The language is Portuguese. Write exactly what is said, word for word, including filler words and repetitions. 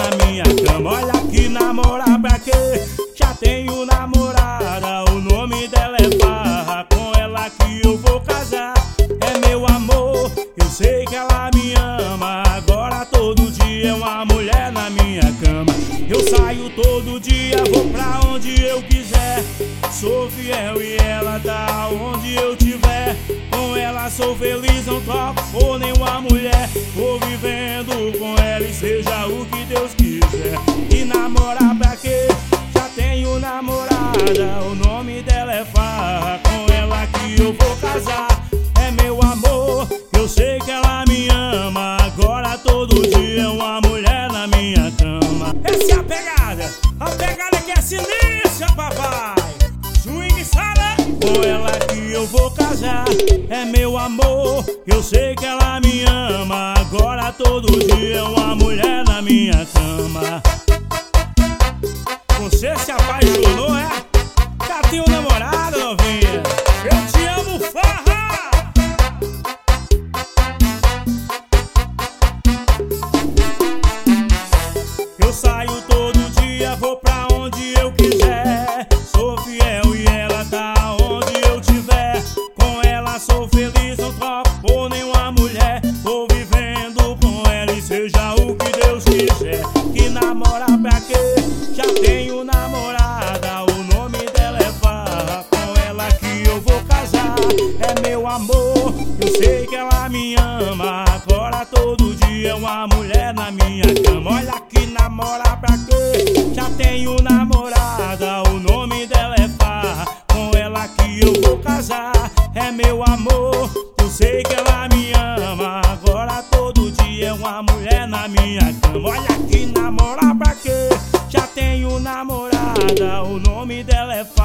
na minha cama. Olha que namorar pra quê? Já tenho namorada, o nome dela é Farra. Com ela que eu vou casar, é meu amor, eu sei que ela me ama. Agora todo dia é uma mulher na minha cama. Eu saio todo dia, vou pra onde eu quiser. Sou fiel e ela tá onde eu tiver. Com ela sou feliz, não troco por nenhuma mulher. Vou vivendo com ela e seja o que Deus quiser. E namorar pra quê? Já tenho namorada, o nome dela é Farra. Com ela que eu vou casar, é meu amor, eu sei que ela me ama. Agora todo dia é uma mulher na minha cama. Essa é a pegada, a pegada que é sinistra, papai. Swing sala. Com ela que eu vou casar, é meu amor, eu sei que ela me ama. Agora todo dia é uma mulher na minha cama. Você se apaixonou, é? Já tem um namorado, novinha? Eu te amo, Farra! Eu saio todo dia, vou pra onde eu quiser. Sou fiel e ela tá onde eu tiver. Com ela sou feliz, não troco por nenhuma mulher. Vou vivendo com ela e seja o que Deus quiser. Que namorar pra quê? Já tenho namorada, o nome dela é Farra. Com ela que eu vou casar, é meu amor, eu sei que ela me ama. Agora todo dia é uma mulher na minha cama. Olha que namorar pra quê? Já tenho namorada, o nome dela é Farra. Com ela que eu vou casar, é meu amor, eu sei que ela me ama. Agora todo dia é uma mulher na minha cama. Olha que namorar pra quê? Já tenho namorada, o nome dela é Farra.